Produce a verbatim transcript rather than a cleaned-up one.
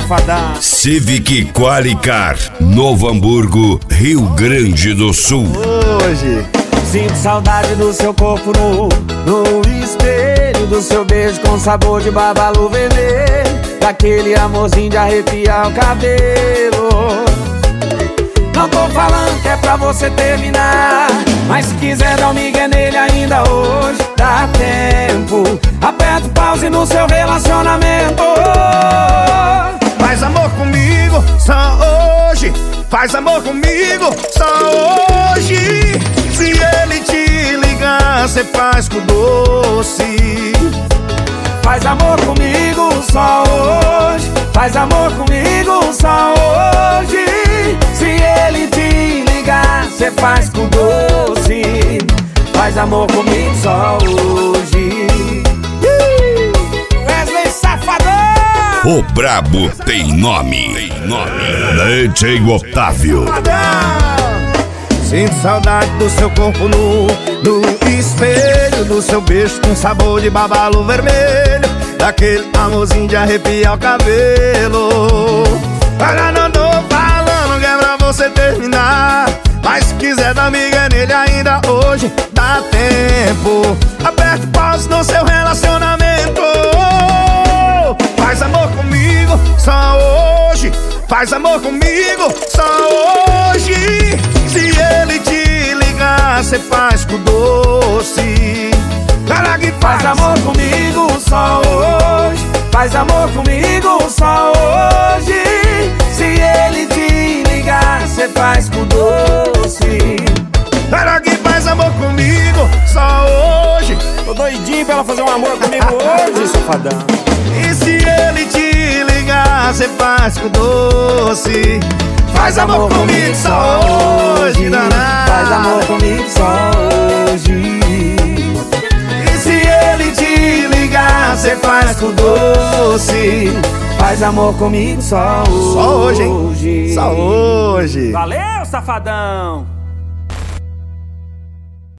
safadão. Civic Qualicar, Novo Hamburgo, Rio Grande do Sul. Hoje sinto saudade do seu corpo nu, no espelho do seu beijo com sabor de babalu vermelho, daquele amorzinho de arrepiar o cabelo. Não tô falando que é pra você terminar, mas se quiser dar um migué nele ainda hoje, dá tempo. Aperta o pause no seu relacionamento. Faz amor comigo só hoje, faz amor comigo só hoje. Se ele te ligar, cê faz com doce. Faz amor comigo só hoje, faz amor comigo só hoje. Se ele te ligar, cê faz com doce. Faz amor comigo só hoje. Wesley Safadão! O brabo tem nome, tem nome. D J Otávio. Sinto saudade do seu corpo nu, no espelho do seu beijo com sabor de babalu vermelho, daquele amorzinho de arrepiar o cabelo. Agora não tô falando que é pra você terminar, mas se quiser dar miga nele ainda hoje, dá tempo. Aperta o pause no seu relacionamento. Faz amor comigo só hoje, faz amor comigo só hoje. Se ele te ligar, cê faz com doce. Cara que faz amor comigo só hoje, faz amor comigo só hoje. Se ele te ligar, cê faz com doce. Cara que faz amor comigo só hoje. Tô doidinho pra ela fazer um amor comigo hoje, safadão. E se ele te ligar, cê faz com doce. Faz amor comigo só hoje, danado. Faz amor comigo só hoje. E se ele te ligar, cê faz com doce. Faz amor comigo só hoje. Só hoje, hein? Só hoje. Valeu, safadão!